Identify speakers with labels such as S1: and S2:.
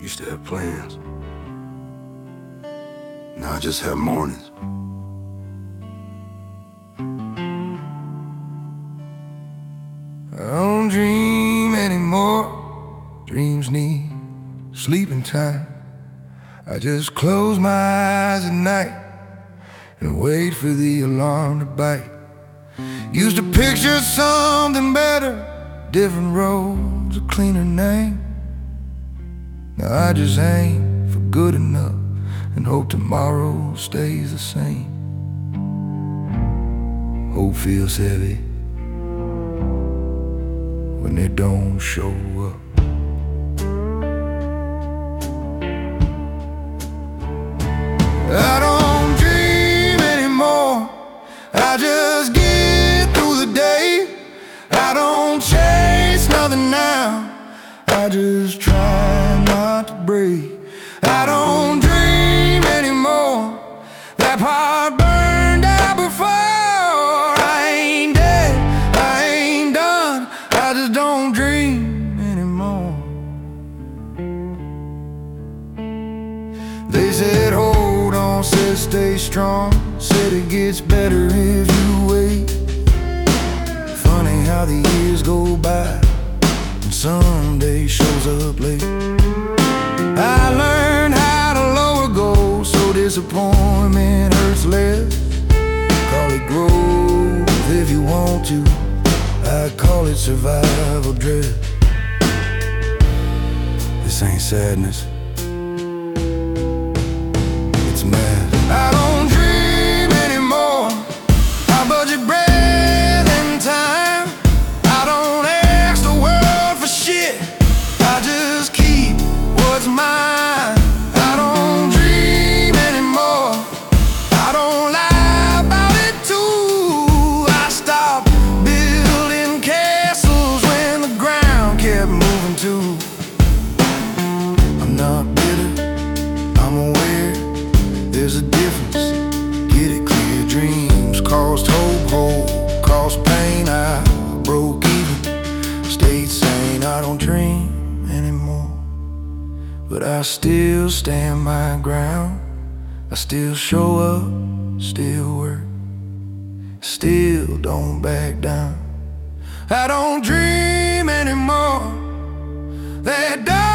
S1: Used to have plans. Now I just have mornings.
S2: I don't dream anymore. Dreams need sleeping time. I just close my eyes at night and wait for the alarm to bite. Used to picture something better, different roads, a cleaner name. Now I just aim for good enough and hope tomorrow stays the same. Hope feels heavy when they don't show up. I don't dream anymore. I just get through the day. I don't chase nothing now. I just try not to break. I don't dream anymore. That part burned out before. I ain't dead, I ain't done. I just don't dream anymore. They said hold on, said stay strong, said it gets better if you wait. Funny how the years go by and someday shows up late. I learned how to lower goals so disappointment hurts less. Call it growth if you want to, I call it survival dread. This ain't sadness, it's mad. I don't dream anymore. I budget breath and time. I don't ask the world for shit. I just keep what's mine. I don't dream anymore. I don't lie about it too. I stopped building castles when the ground kept moving too. I'm not bitter, I'm aware there's a difference. Get it clear, dreams cost hope cost pain. I broke even, stayed sane. I don't dream anymore, but I still stand my ground. I still show up, still work, still don't back down. I don't dream anymore. That